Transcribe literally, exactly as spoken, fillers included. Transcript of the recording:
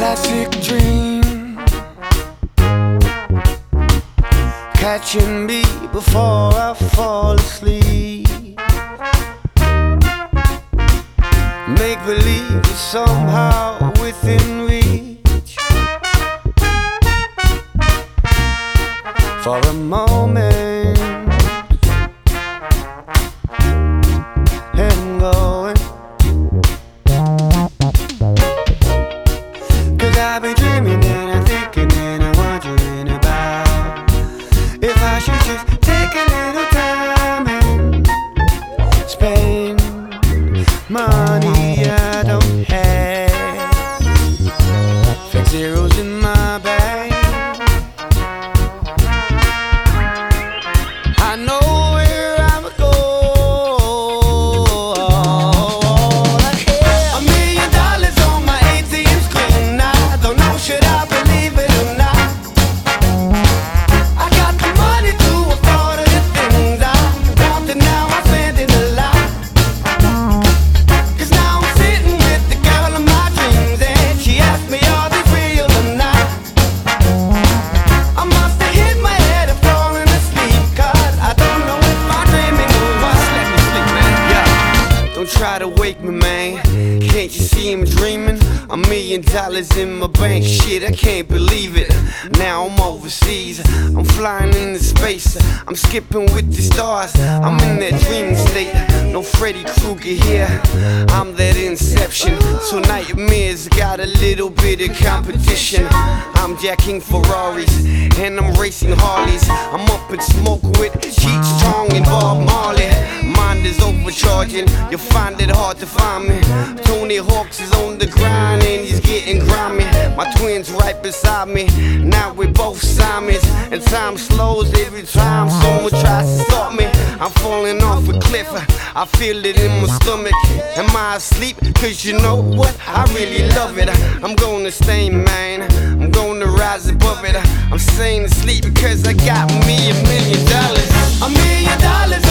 classic dream, catching me before I fall asleep. Make believe it's somehow within reach. For a moment, and going, 'cause I've been dreaming and I'm thinking and I'm wondering about if I should just take a little time and spend money I don't have. Fake zeros in my bank. I know where I'ma go. Like, yeah. A million dollars on my A T M screen. I don't know, should I believe it or not? I got the money to afford the things I want, and now I'm spending a lot. 'Cause now I'm sitting with the girl of my dreams, and she asked me, are they real or not? I must have hit my head and fallen asleep, 'cause I don't know if I'm dreaming or what. Let me sleep, man. Yeah. Don't try to wake me, man. Can't you see I'm dreaming? A million dollars in my bank, shit, I can't believe it. Now I'm overseas, I'm flying into space, I'm skipping with the stars, I'm in that dreaming state. No Freddy Krueger here, I'm that Inception. So nightmares got a little bit of competition. I'm jacking Ferraris, and I'm racing Harleys. I'm up in smoke with Cheech Chong and Bob Marley. Mind is overcharging, you'll find it hard to find me. Tony Hawks is on the grind and he's getting grimy. My twins right beside me, now we both Simons. And time slows every time someone tries to stop me. I'm falling off a cliff, I feel it in my stomach. Am I asleep? 'Cause you know what, I really love it. I'm gonna stay, man, I'm gonna rise above it. I'm staying asleep because I got me a million dollars. A million dollars